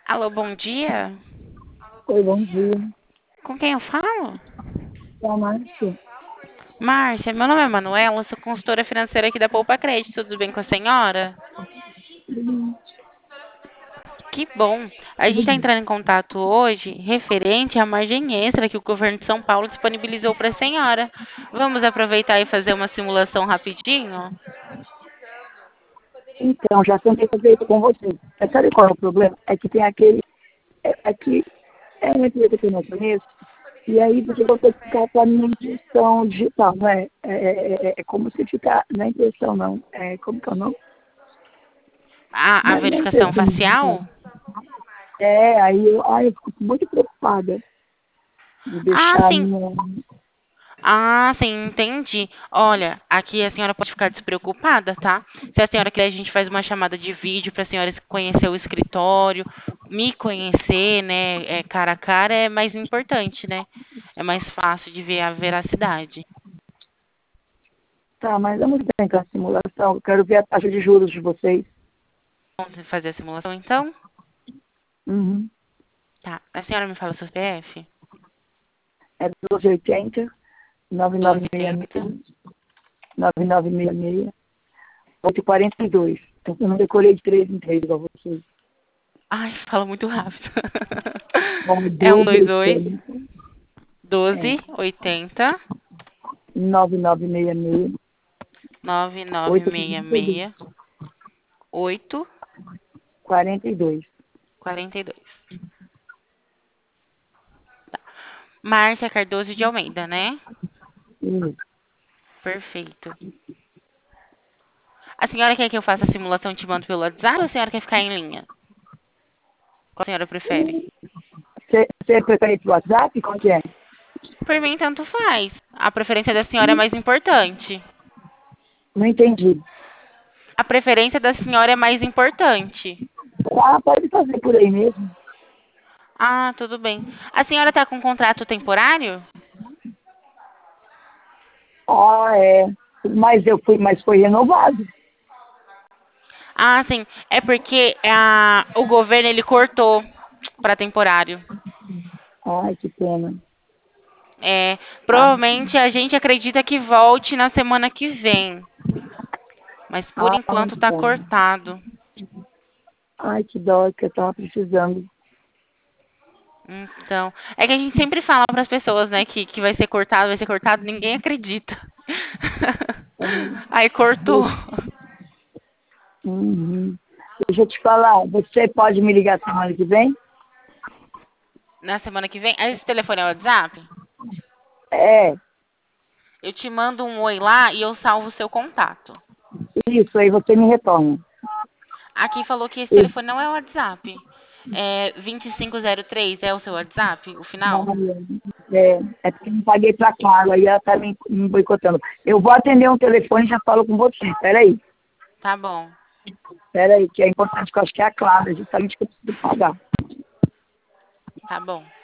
Alô, bom dia. Oi, bom dia. Com quem eu falo? É a Márcia. Márcia, meu nome é Manuela, sou consultora financeira aqui da Poupa Crédito. Tudo bem com a senhora? Que bom. A gente está entrando em contato hoje referente à margem extra que o governo de São Paulo disponibilizou para a senhora. Vamos aproveitar e fazer uma simulação rapidinho? Então, já tentei fazer isso com você. Mas sabe qual é o problema? É que tem aquele. É que é uma empresa que eu não conheço, e aí você vai ter que ficar com a minha impressão digital, não é? É como se ficar. Não é impressão, não. É como que é o nome? A Não é verificação impressão digital. facial? Aí eu fico muito preocupada de Ah, deixar a sim. minha. Ah, sim, entendi. Olha, aqui a senhora pode ficar despreocupada, tá? Se a senhora quiser, a gente faz uma chamada de vídeo para a senhora conhecer o escritório, me conhecer, né? Cara a cara é mais importante, né? É mais fácil de ver a veracidade. Tá, mas vamos tentar a simulação. Eu quero ver a taxa de juros de vocês. Vamos fazer a simulação, então? Uhum. Tá. A senhora me fala o seu CPF? É 1280 1280. 9966 9966 842. Eu não decorei de 3 em 3 igual vocês. Ai, fala muito rápido. Bom, É 1280 é, 128 9966 842. 9966 8 42. 42. Márcia Cardoso de Almeida, né? Isso. Perfeito. A senhora quer que eu faça a simulação e te mando pelo WhatsApp ou a senhora quer ficar em linha? Qual a senhora prefere? Você prefere pro WhatsApp? Qual que é? Por mim, tanto faz. A preferência da senhora é mais importante. Não entendi. A preferência da senhora é mais importante. Ah, pode fazer por aí mesmo. Ah, tudo bem. A senhora está com contrato temporário? Ah, é. Mas foi renovado. Ah, sim. É porque o governo ele cortou para temporário. Ai, que pena. É, Ah, provavelmente a gente acredita que volte na semana que vem, mas por enquanto está então. cortado. Ai, que dó, que eu tava precisando. Então, é que a gente sempre fala para as pessoas, né, que vai ser cortado, ninguém acredita. Aí cortou. Uhum. Deixa eu te falar, você pode me ligar semana que vem? Na semana que vem, esse telefone é o WhatsApp? É, Eu te mando um oi lá e eu salvo o seu contato. isso, aí você me retorna. Aqui falou que esse Isso. telefone não é o WhatsApp. É 2503 é o seu WhatsApp, o final? É porque eu não paguei pra Claro, aí ela tá me boicotando. Eu vou atender um telefone e já falo com você. Tá bom, Peraí, que é importante, que eu acho que é a Claro, justamente que eu preciso pagar. tá bom.